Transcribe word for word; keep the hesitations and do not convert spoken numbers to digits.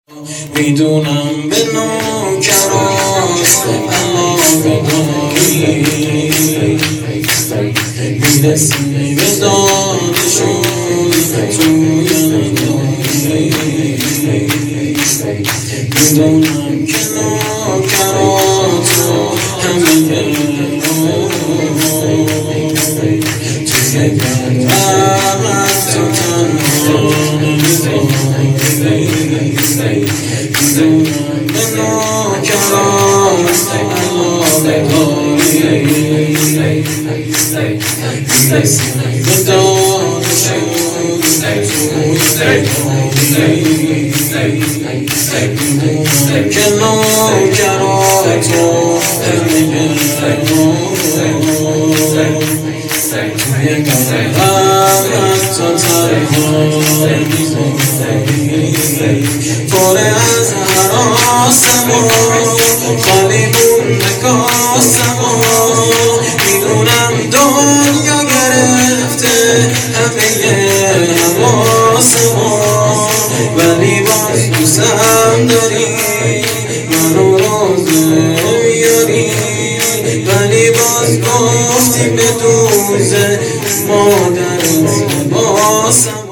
میدونم به نوکراست اما بدانی میرسی به دانشون توی اندایی میدونم که نوکراتو همه توی گردت تو تنها میدونم به نوکرات اما بدانی میرسی به دانشون میدونم که نوکراتو همه توی قلبت تو تنها پر از حراسم و خالی مونده کاسم و میدونم دنیا گرفته همه حواسم ولی باز دوستم داری منو روزه میاری ولی باز گفتی به دوزه مادرت لباسم